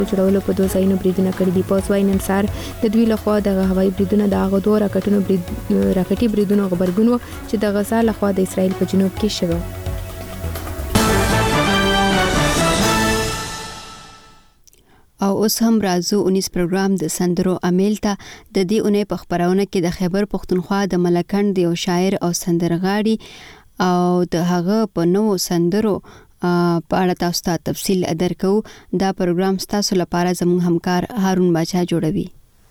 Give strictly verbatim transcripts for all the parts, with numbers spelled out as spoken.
چړولو په دوه ځایونو بریدونه کړي دي. پوځ وايي نن سهار د دوی لخوا د هوایي بریدونه د هغو دوه راکټونو برید راکټي بریدونو غبرګون و چې د غزا لخوا د اسرائیل په جنوب کې شوی. او اوس هم راځو اونیس پروګرام د سندرو امیل ته. د دې اونۍ په خبرونه کې د خیبر پښتونخوا د ملکند یو شاعر او سندرغاړي او د هغه په نوو سندرو په اړه تاسو ته تفصیل درکو. دا پروګرام ستاسو لپاره زموږ همکار هارون باچا جوړوي.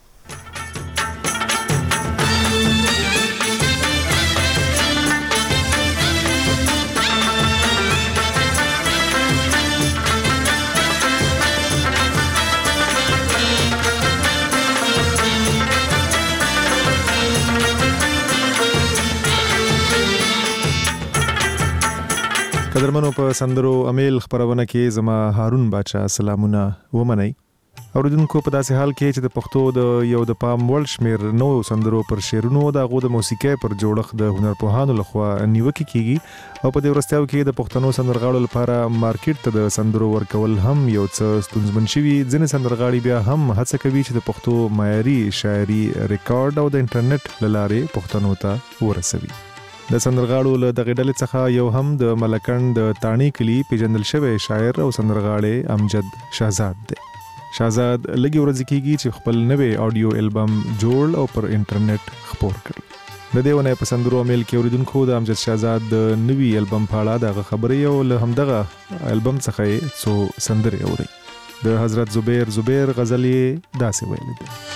قدرمنو په سندرو امیل خبرونه کې زما هارون باچا سلامونه ومنئ. اوریدونکو په داسې حال کې چې د پښتو د یو د پام وړ شمیر نو سندرو پر شعرونو د غو د موسیقي پر جوړښت د هنرپوهانو لخوا نیوکه کیږي او په دې ورستیاو کې د پښتنو سندرغاړو لپاره مارکیټ ته د سندرو ورکول هم یو څه ستونزمن شوي. ځینې سندرغاړي بیا هم هڅه کوي چې د پښتو معیاري شاعري ریکارډ او د انټرنیټ له لارې پښتنو ته ورسوي. د سندرغاړو له دغه ډلې څخه یو هم د ملکند د تانی کلی پیژندل شوی شاعر او سندرغاړی امجد شهزاد دی. شهزاد لږی ورځ کېږي چې خپل نوې آډیو البم جوړ او پر انټرنیټ خپور کړ. د دې ونې په سندرو امیل کې اوریدونکو د امجد شهزاد د نوې البم په اړه دغه خبرې او له همدغه البم څخه څو سندرې اوري. د حضرت زبیر زبیر غزلې داسې ویلې دي.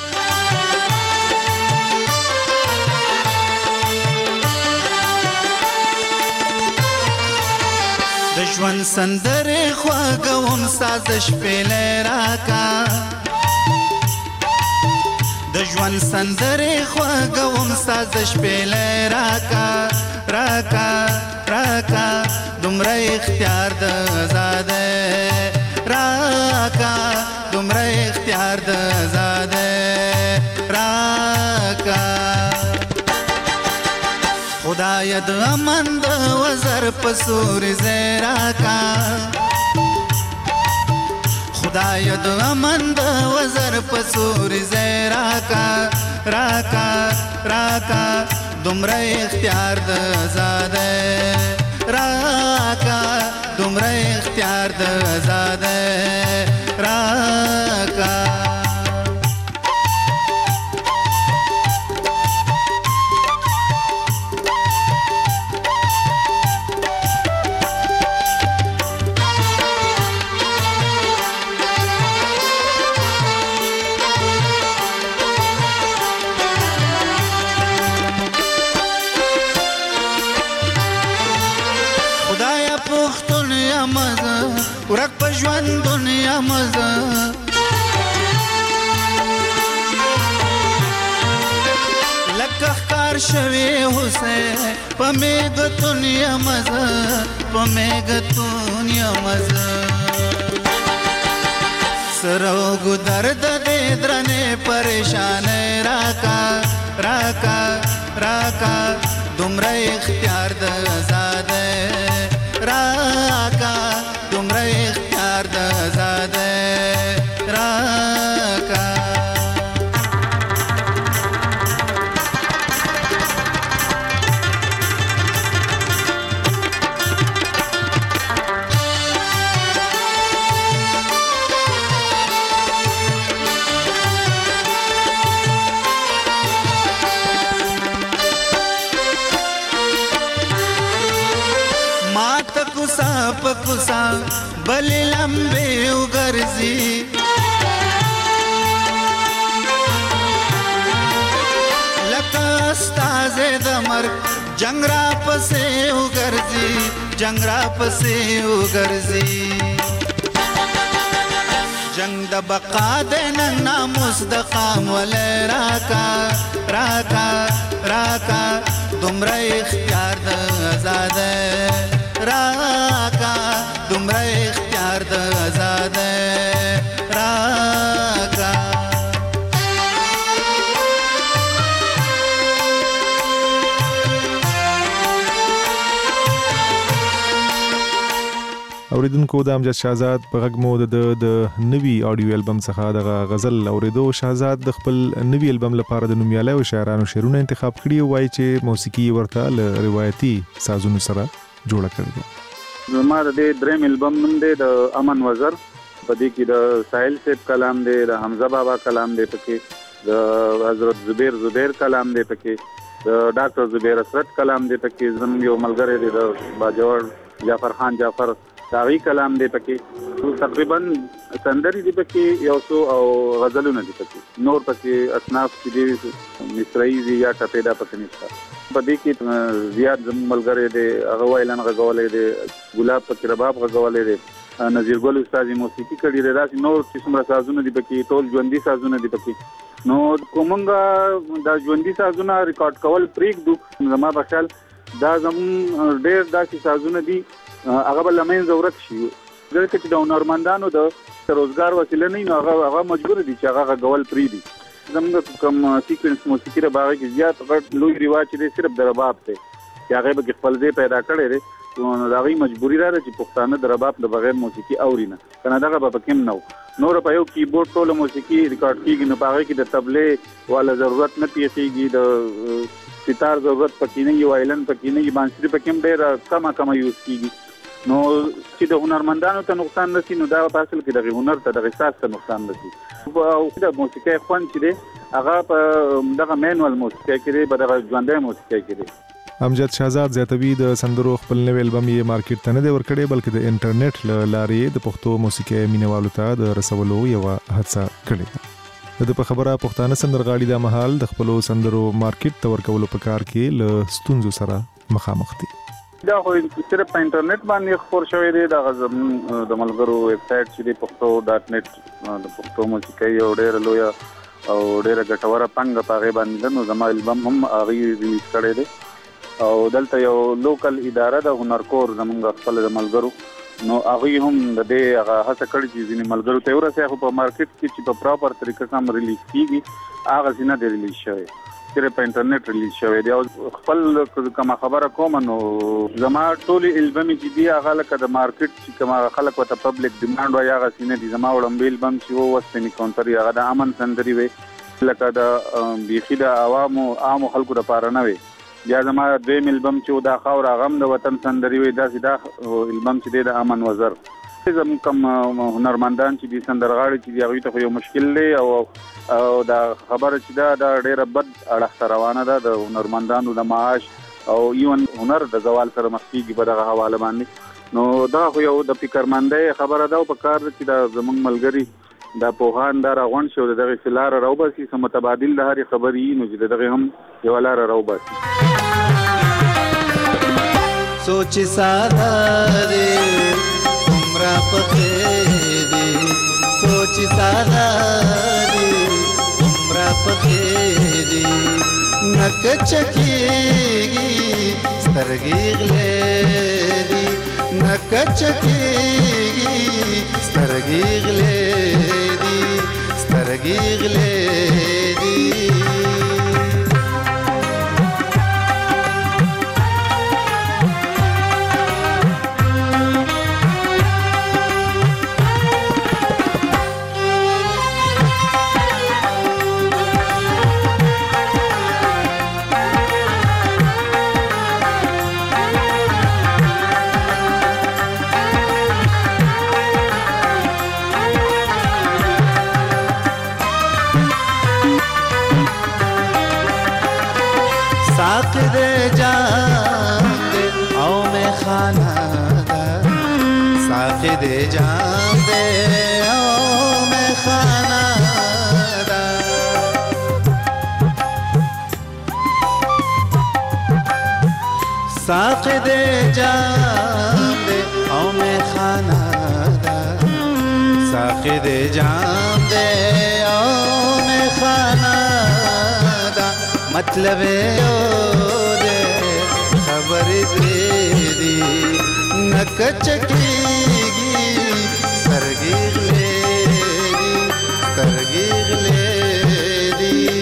د ژوند سندرې خواږوم سازش پیلې راکا د ژوند سندرې خواږوم سازش پیلې راکا راکا راکا دومره اختیار د آزاده راکا دومره اختیار د آزاده راکا خدای د امن د وزر پسور زیرا کا خدای د امن د وزر پسور زیرا کا راکا راکا دومره اختیار د آزاده راکا دومره اختیار د آزاده راکا ورک په ژوند دنیا مزه لکه ښکار شوی هوسه په میګ دنیا مزه په میګ دنیا مزه سروګ درد دې درنه پریشان راکا راکا راکا دومره اختیار د آزاده راکا دومره اختیار د آزاده راکا پکوسا بلی لمبے اگرزی لکا استاز دمر جنگ را پسے اگرزی جنگ را پسے اگرزی جنگ دا بقا دینن ناموس دا قام ولی راکا راکا راکا دمرا اختیار دا آزاده راکا دومره اختیار د آزاده راکا اوریدونکو د امجد شهزاد په غږ مو د نوي اډیو البم څخه د غزل اوریدو. شهزاد د خپل نوي البم لپاره د نومیالي او شاعرانو شعرونه انتخاب کړي، وایي چې موسیقي ورته له روایتي سازونو سره جوړه کړې. زما د دې دریم البم نوم دی د امن وزر. په دې کې د ساحل صاحب کلام دی، د حمزه بابا کلام دی، پکې د حضرت زبیر زبیر کلام دی، پکې د ډاکټر زبیر اسرت کلام دی، پکې زموږ یو ملګری دی د باجوړ جعفر خان جعفر داغي کلام دی، پکې تقریبا سندري دی، پکې یو څو او غزلونه دی، پکې نور پکې اصناف چې دی مصرعي دی یا ټپېدا پکې نشته. په دې کې زیات زموږ ملګری دی هغه وایلن غږولی دی، ګلاب پکې رباب غږولی دی، نذیر ګل استاد موسیقي کړي دی، داسې نور قسم سازونه دي پکې، ټول ژوندي سازونه دي پکې. نو کومنګ دا ژوندي سازونه ریکارډ کول پرېږدو، زما په خیال دا زموږ ډېر داسې سازونه دي هغه به له منځه ورک شي، ځکه چې د هنرمندانو د روزګار وسیله نه وي نو هغه هغه مجبور دي چې هغه غږول پرېږدي. زموږ کوم سیکوینس موسیقي د هغې کې زیات غټ لوی رواج چې دی صرف د رباب دی، چې هغې به کې خپل ځای پیدا کړی دی، نو د هغې مجبوري را ده چې پښتانه د رباب د بغیر موسیقي اوري نه، که نه دغه به پکې هم نه و. نور په یو کیبورډ ټوله موسیقي ریکارډ کېږي، نو په هغې کې د طبلې والا ضرورت نه پېښېږي، د ستار ضرورت پکې نه وي، وایلن پکې نه وي، بانسري پکې هم ډېره کمه کمه یوز کېږي. نو چې د هنرمندانو ته نقصان نه شي، نو دا په اصل کې دغې هنر ته دغې ساز ته نقصان نه شي. او د موسیقۍ خوند چې دی هغه په دغه مینوال موسیقۍ کې دی، په دغه ژوندی موسیقۍ کې دی. امجد شهزاد زیاتوي د سندرو خپل نوی البم یې مارکیټ ته نه دی ورکړی، بلکې د انټرنیټ له لارې د پښتو موسیقۍ مینوالو ته د رسولو یوه هڅه کړې ده. د په خبره پښتانه سندرغاړي دا مهال د خپلو سندرو مارکیټ ته ورکولو په کار کې له ستونزو سره مخامخ دي. دا خو صرف په انټرنیټ باندې خپور شوی دی، دغه زموږ د ملګرو ویبسایټ چې دی پښتو ډاټ نیټ د پښتو موسیقۍ یو ډېره لویه او ډېره ګټوره پانګه په هغې باندې ده. نو زما البم هم هغې ریلیز کړی دی، او دلته یو لوکل اداره د هنرکور زمونږ خپل د ملګرو، نو هغوی هم د دې هغه هڅه کړې چې ځینې ملګرو ته ورسوي، خو په مارکیټ کې چې په پراپر طریقه سم ریلیز کېږي هغسې نه دی ریلیز شوی، صرف په انټرنیټ ریلیز شوی دی. او خپل کومه خبره کومه نو زما ټولې البمې چې دي هغه لکه د مارکیټ چې کومه خلک ورته پبلک ډیمانډ وایي هغسې نه دي. زما وړاندې البم چې و وسپنې کونتري هغه د امن سندرې وې، لکه د بیخي د عوامو عامو خلکو دپاره نه وې. بیا زما دویم البم چې دا خاوره هغه هم د وطن سندري وي، داسې دا البم چې دی د امن وزر. زموږ کوم هنرمندان چې دي سندرغاړي چې دي هغوی ته خو یو مشکل دی، او او دا خبره چې ده دا ډېره بد اړخ ته روانه ده د هنرمندانو د معاش او ایون هنر د زوال سره مخ کېږي په دغه حواله باندې. نو دا خو یو د فکرمندۍ خبره ده، او په کار ده چې دا زموږ ملګري دا پوهان دا راغونډ شو د دغې څه لاره راوباسي، څه متبادل د هرې خبرې وي، نو چې د دغې هم یوه لاره راوباسي. سوچ ساده دی عمره پخې دی، سوچ ساده دی عمره پخې دی، نک چکېږي سترګې غلې دی، نک چکېږي سترګې غلې دی، سترګې غلې دی. دے جام دے او میں خانہ دا، ساق دے جام دے او میں خانہ دا، ساق دے جام دے او میں خانہ دا، مطلب دے خبر دے دی نک چکی سترګې غلې دي، سترګې غلې دي.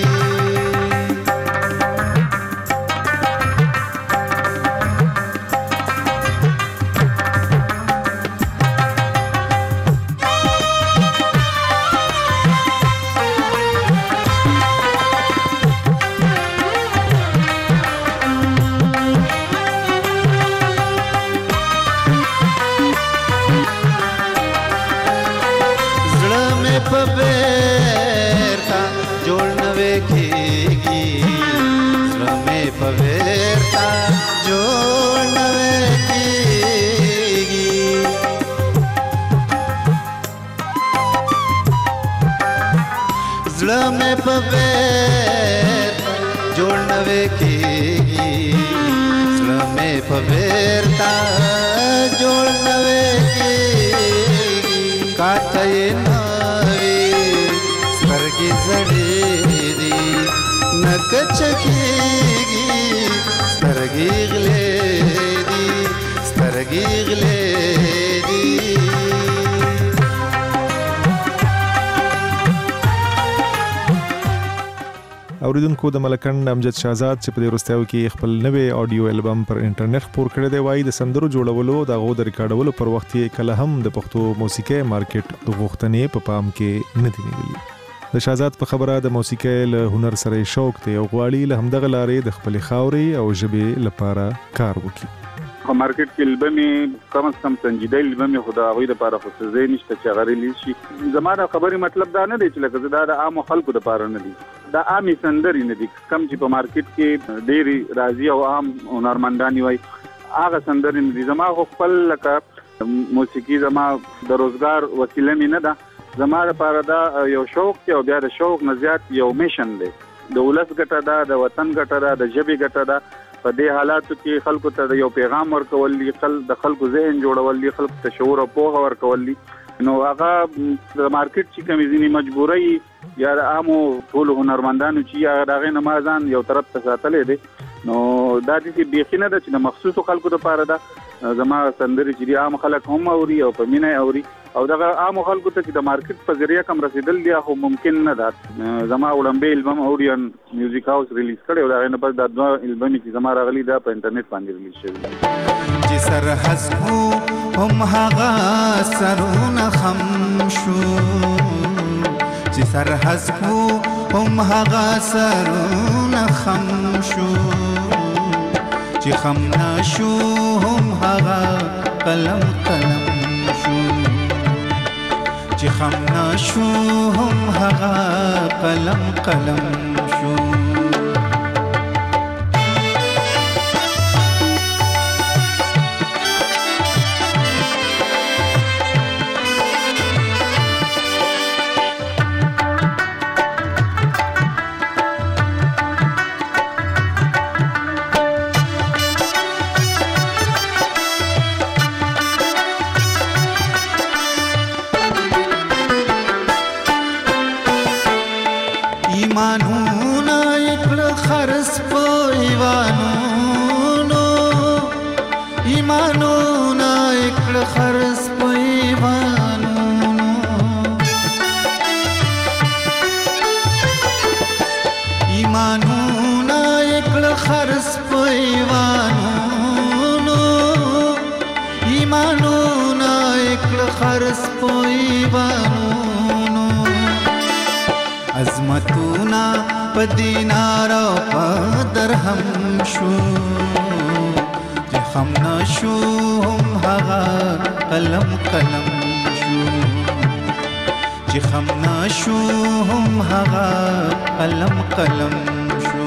مې په بیرته جوړ نوې کېږي زړه مې په بیرته جوړ نوې کېږي زړه مې په بیرته جوړ نوې کېږي زړه مې په بیرته جوړ نوې کېږي کاته یې نوې سترګې زړې دي نه کچکېږي سترګې غلې دي سترګې غلې دي اوریدونکو د ملکند امجد شهزاد چې په دې وروستیو کې خپل نوې آډیو البم پر انټرنیټ خپور کړی دی وایي د سندرو جوړولو د هغو د ریکارډولو پر وخت یې کله هم د پښتو موسیقۍ مارکیټ د غوښتنې په پام کې نه دي نیولي د شهزاد په خبره د موسیقۍ له هنر سره شوق دی او غواړي له همدغه لارې د خپلې خاورې او ژبې لپاره کار وکړي په مارکیټ کې البمي کم از کم سنجیده البمي خدا غوي د لپاره خو څه نشته چې غریلی شي زماره خبري مطلب دا نه دی چې لکه دا د عام خلکو لپاره نه دي دا عامي سندري نه دي کم چې په مارکیټ کې ډېری راضي او عام هنرمندانی وای هغه سندري نه دي زما خپل لکه موسیقي زما د روزګار وسیله نه ده زما لپاره دا یو شوق دی او بیا د شوق نه زیات یو میشن دی د ولس ګټه ده د وطن ګټه ده د ژبې ګټه ده په دې حالاتو کې خلکو ته یو پیغام ورکول دي خل د خلکو ذهن جوړول دي خلکو ته شعور او پوهه ورکول دي نو هغه د مارکیټ چې کومې ځینې مجبورۍ یا د عامو ټولو هنرمندانو چې هغه دغه نمازان یو طرف ته ساتلې دي نو دا دې بيخي نه ده چې د مخصوصو خلکو لپاره ده زما سندري چې عام خلک هم اوري او په مینه اوري او دغه عام خلکو ته چې د مارکیټ په ذریعہ کم رسیدل دی خو ممکن نه ده زما وړاندې البم اوريان میوزیک هاوس ریلیز کړي او دا نه بس د دوه البم چې زما راغلي دا په انټرنیټ باندې ریلیز شوی چې سر حسبو هم هغه سرونه خم شو چې سر حسبو هم هغه سرونه خم شو چې خم نشو هم هغه قلم قلم شو چې خم نشو هم هغه قلم قلم شو ایمانونه اکړه خرس په ایوانونو ایمانونه اکړه خرس په ایوانونو ایمانونه اکړه خرس په ایوانونو ایمانونه اکړه خرس په ایوانونو عظمتونا په دینار او په درهم شو چې خم نشو هم هغه قلم قلم شو چې خم نشو هم هغه قلم قلم شو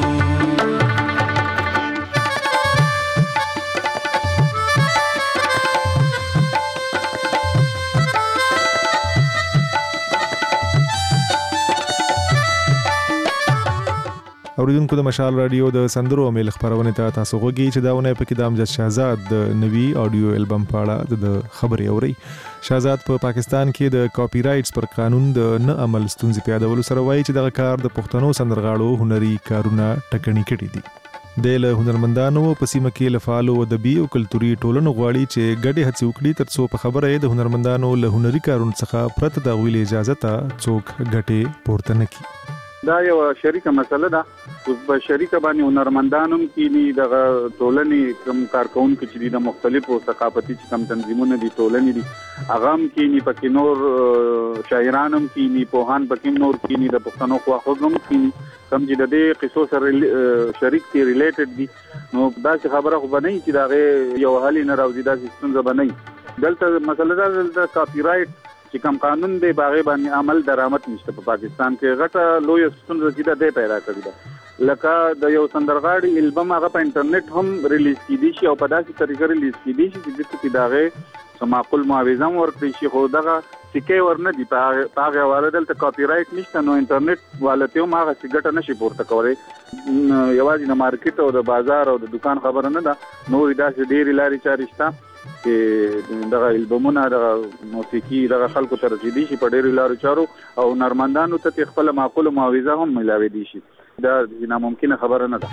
اوریدونکو د مشال رادیو د سندرو امیل خبرونه ته تاسو غوږی چې داونه پکې د امجد شهزاد د نوي آډیو البم په اړه د خبري اوري شهزاد په پا پاکستان کې د کاپی رائټس پر قانون د نه عمل ستونزې پیادولو سره وایي چې دغه کار د پښتنو سندرغاړو هنري کارونه ټکني کړي دي د له هنرمندانو په سیمه کې لفالو ادبي او کلتوري ټولنو غواړي چې ګډه هڅې وکړي ترڅو په خبره د هنرمندانو له هنري کارونو څخه پرته د غویل اجازه ته څوک ګټه پورته نه کړي دا یو شریکه مسله ده اوس په شریکه باندې هنرمندانو کې د ټولنې کوم کارکونکو چې د مختلفو ثقافتي کم تنظیمونو دي ټولنې دي هغه هم کې پکې نور شاعرانو کې پوهان پکې نور کې د پښتنو خواخوږم کې کم چې د دې قصو سره شریک دي ریلیټډ دي نو دا خبره خو بنئ چې دا یو حل نه راوځي دا څنګه بنئ دلته مسله ده د کاپی رائټ چې کوم قانون دی باغې باندې عمل درآمد نشته په پاکستان کې. غټه لوی ستونزه چې ده پیدا کړې ده، لکه د یو سندرغاړي البم هغه په انټرنیټ هم ریلیز کیدی شي او په داسې طریقه ریلیز کیدی شي چې د کې داغه سماقل معاوضه ورکړي شي، خو دغه سکه ورنه دی په هغه حواله دلته کاپی رائټ نشته، نو انټرنیټ والته هم هغه سګټه نشي پورته کولای. یوازې د مارکیټ او د بازار او د دکان خبره نه ده، نو دا چې ډېری لاري چاري شته چې دغه البمونه دغه موسیقي دغه خلکو ته رسیدي شي په ډېرو لارو چارو او نرمندانو ته خپل معقول معاوضه هم ملاوي دي شي. دا ناممکنه خبره نه ده.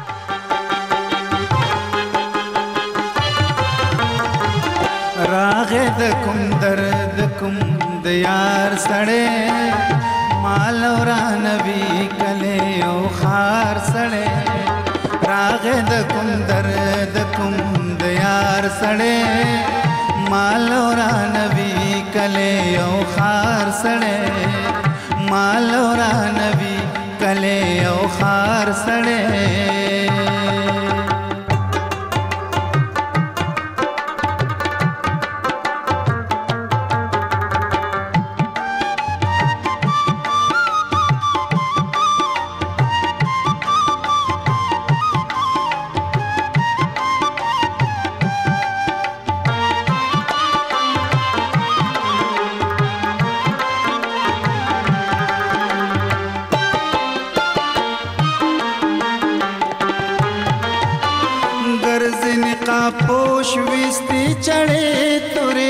راغه د کوم درد کوم د یار سړې مال ورا نبی کله او خار سړې، راغه د کوم درد کوم د یار سړې مال ورا نبی کله او خار سړې، مال ورا نبی کله او خار سړې. पोश विस्ती चढ़े तुरे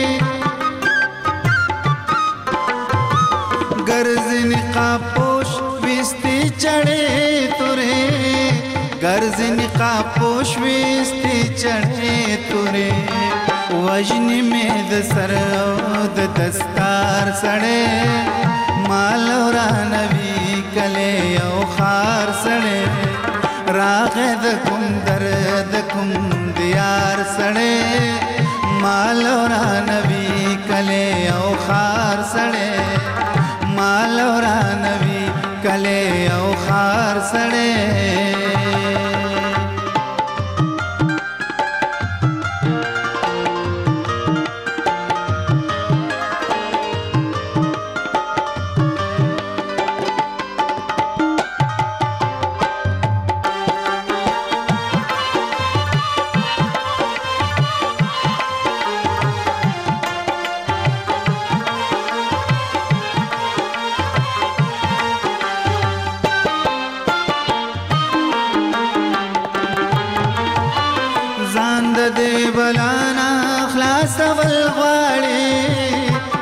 गर्जन का पोश विस्ती चढ़े तुरे, गर्जन का पोश विस्ती चढ़े तुरे, वजन में द सरद दस्तार सड़े मालौरा नबी कले औ खार सड़े, रागे द कुम दर्द कुम दियार सड़े मालौरा नबी कले औ खार सड़े, मालौरा नबी कले औ खार सड़े. दे बलाना खलास वल غواړي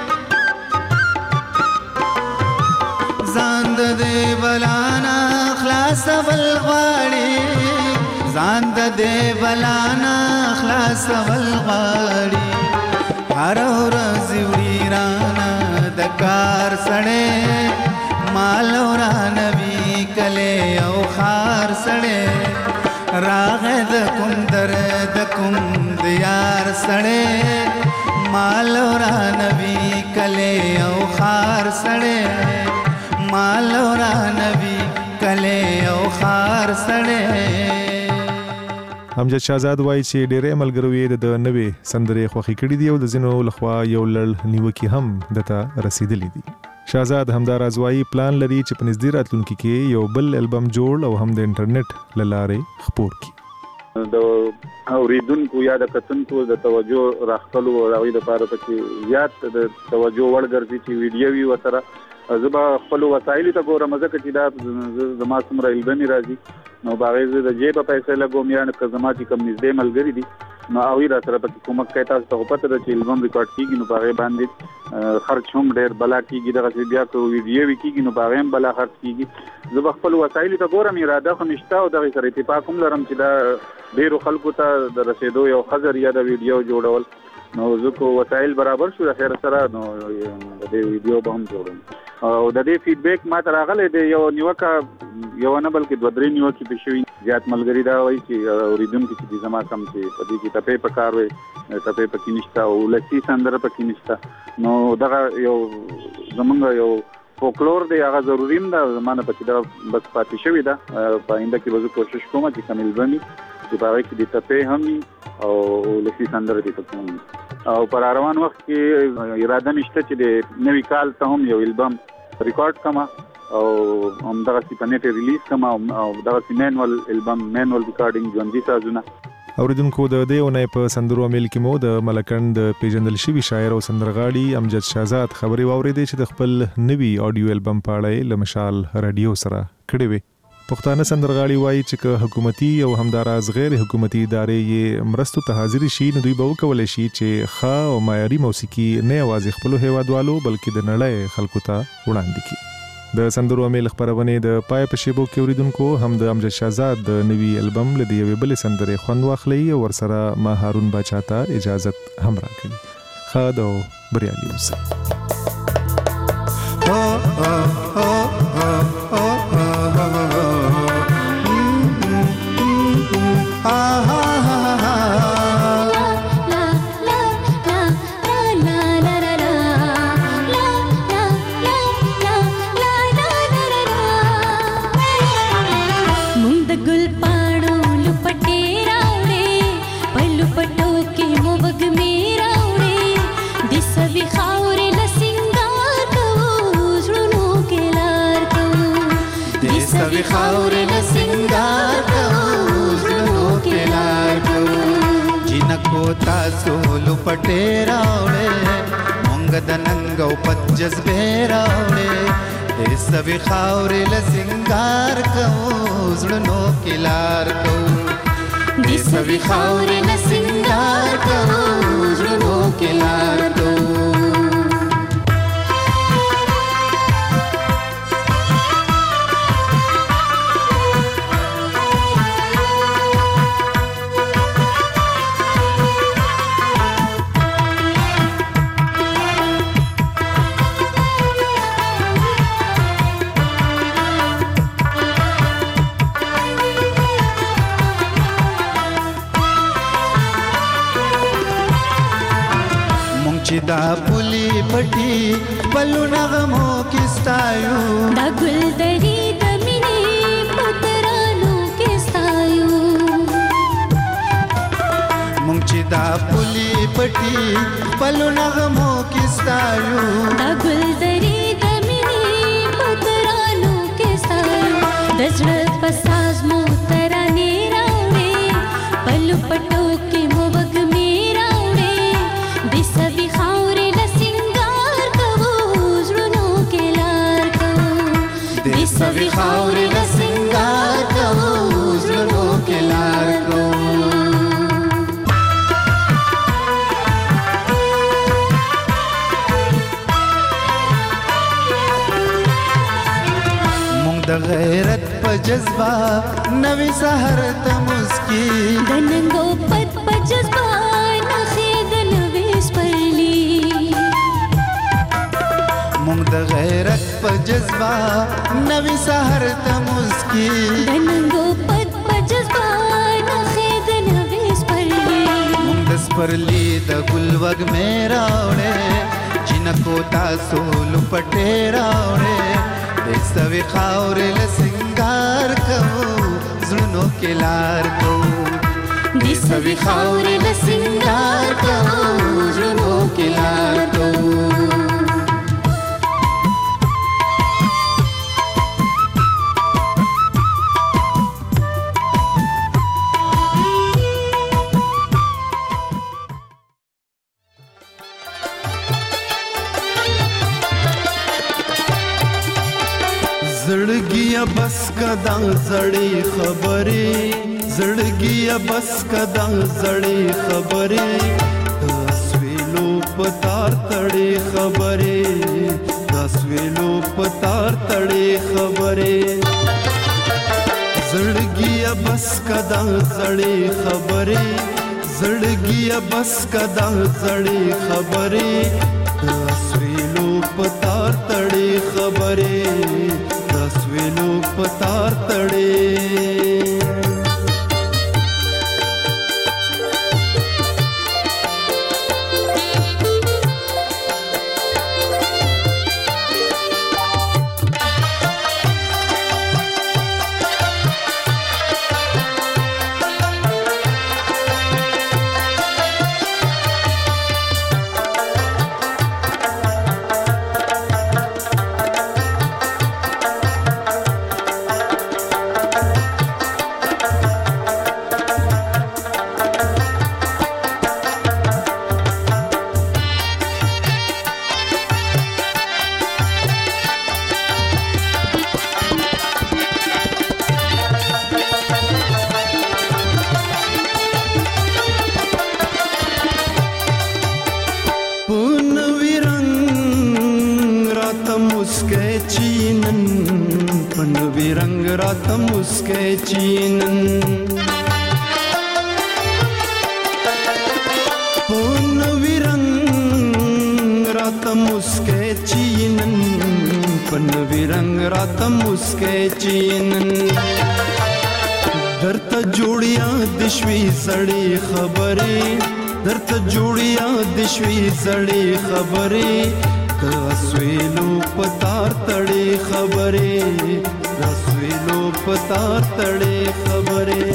ځان دې بلانا خلاص ول غواړي ځان دې بلانا خلاص ول غواړي هر ورځ ویرانا د کار سړې مال ورا نبی کله او خار سړې راغه د کوم درد کوم دیار سړې مال ورا نبی کله او خار سړې مال ورا نبی کله او خار سړې. امجد شاهزاد وایي چې ډېرې ملګروي د نوې سندرې خوښې کړې دي او د ځینو لخوا یو لړ نیوکې هم دته رسیدلې دي. شاهزاد همداراز وایي پلان لري چې په نږدې راتلونکي کې یو بل البم جوړ او هم د انټرنیټ له لارې خپور کړي. د اوریدونکو یا د کتونکو د توجه راخلو او د لپاره پکې زیات د توجه وړ ګرځي چې ویډیو وي وسره زه به خپل وسایل ته ګورم ځکه چې دا زما څومره البمي راځي نو باغې زه د جیب پیسې لګوم یا که زما چې کوم نږدې ملګري دي نو هغوی را سره پکې کومک کوي. تاسو ته خو پته ده چې البم ریکارډ کېږي نو په هغې باندې خرچ هم ډېر بلا کېږي. دغسې بیا که ویډیو وي کېږي نو په هغې هم بلا خرچ کېږي. زه به خپل وسایلو ته ګورم اراده خو مې شته او دغې سره اتفاق هم لرم چې دا ډېرو خلکو ته د رسېدو یو ښه ذریعه د ویډیو جوړول. نو زه که وسایل برابر شو د خیر سره نو د دې ویډیو به هم جوړم او د دې فیډبیک ما ته راغلی دی. یو نیوکه یو نه بلکې دوه درې نیوکې پې شوي. زیات ملګري دا وایي چې اورېدونکي چې دي زما کم چې په دې کې ټپې په کار وی ټپې پکې نشته او ولسي سندره پکې نشته. نو دغه یو زمونږ یو فولکلور دی هغه ضروري هم ده زما نه پکې دا بس پاتې شوې ده. په آینده کې به زه کوشش کوم چې کوم البم وي چې په هغې کې د ټپې هم وي او ولسي سندره دې پکې هم وي. او پر روان وخت کې اراده نشته چې د نوي کال ته هم یو البم ریکارډ کما او هم دغه په نیټ ریلیز کما او دغه مینوال البم مینوال ریکارډینګ ژوندۍ سازونه. اوریدونکو د دې ونې په سندرو امیل کې مو د ملکند پیژندل شوی شاعر او سندرغاړي امجد شهزاد خبري واوریدې چې د خپل نوي اډیو البم په اړه له مشال رادیو سره کړي وي. پښتانه سندرغاړي وایي چې حکومتي او همداراز غیر حکومتي ادارې یې مرستو ته حاضر شي نو دوی به وکولای شي چې ښه او معیاري موسیقي نه یوازې خپل هیوادوالو بلکې د نړۍ خلکو ته وړاندې کړي. د سندرو امیل خبرونه د پای په شیبو کې اوریدونکو هم د امجد شهزاد د نوي البم لدی یو بل سندره خوند واخلي او ورسره ما هارون بچا ته اجازه هم راکړي. خا دو بریالي اوسه. سوي خاورې نه سنگار کوو زړونو کې لار کوو جنکو تاسو لپټې راوړې مونږ د ننګ او پت جذبې راوړې دې سوي خاورې نه سنگار کوو زړونو کې لار کوو دې سوي خاورې نه سنگار کوو زړونو کې لار کوو. چې دا پولی پټي بلو نغمو کستایو دا ګل دری د مینې پترانو کستایو مونږ چې دا پولی پټي بلو نغمو کستایو دا ګل دری د مینې پترانو کستایو د زړه پساز مو ترانې راوړې بلو پټو کې مو وګمې راوړې د سوي خاورې له سنگار کوو زړونو کې لار کوو د سوي خاورې له سنگار کوو زړونو کې لار کوو. مونږ د غیرت په جذبه نوې سحر ته مسکي د ننګو پت په جذبه مونږ د غیرت په جذبه نوې سحر ته مسکي د ننګو پت په جذبه نخې د نوې سپرلي مونږ د سپرلي د ګل وږمې راوړې جنکو تاسو لپټې راوړې د سوي خاورې له سنگار کوو زړونو کې لار کوو د سوي خاورې له سنگار کوو زړونو کې لار کوو. زړګیا بس کدا زړې خبرې زړګیا بس کدا زړې خبرې تاسویلو پتار تړې خبرې تاسویلو پتار تړې خبرې زړګیا بس کدا زړې خبرې زړګیا بس کدا زړې خبرې تاسویلو پتار تړې خبرې تاسویلو پتار تړې. راته مسکې چینن په نوی رنګ راته مسکې چینن په نوی رنګ راته مسکې چینن درته جوړیا د شوي زړې خبرې درته جوړیا د شوي زړې خبرې د سویلو پتار تړې خبرې د سویلو پتار تړې خبرې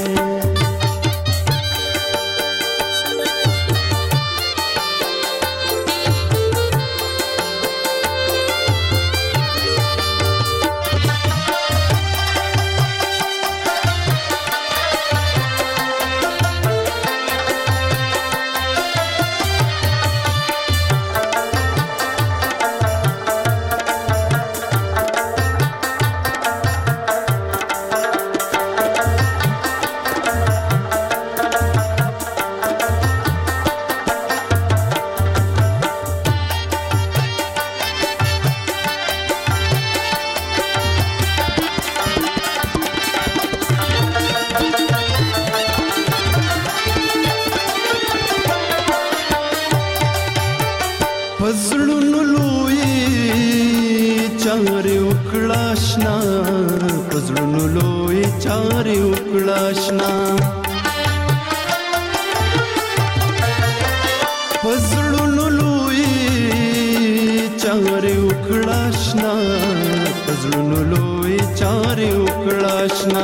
پزړونو لوی چارې وکړه شنا پزړونو لوی چارې وکړه شنا پزړونو لوی چارې وکړه شنا پزړونو لوی چارې وکړه شنا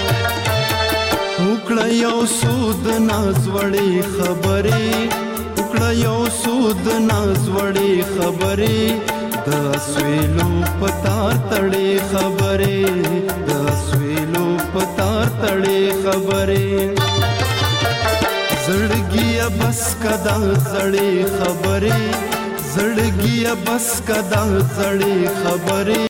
وکړه یو سود ناز وړې خبرې وکړه یو سود ناز وړې خبرې د سویلو پتار تړې خبرې د سویلو پتار تړې خبرې زړګیا بس کدا زړې خبرې زړګیا بس کدا زړې خبرې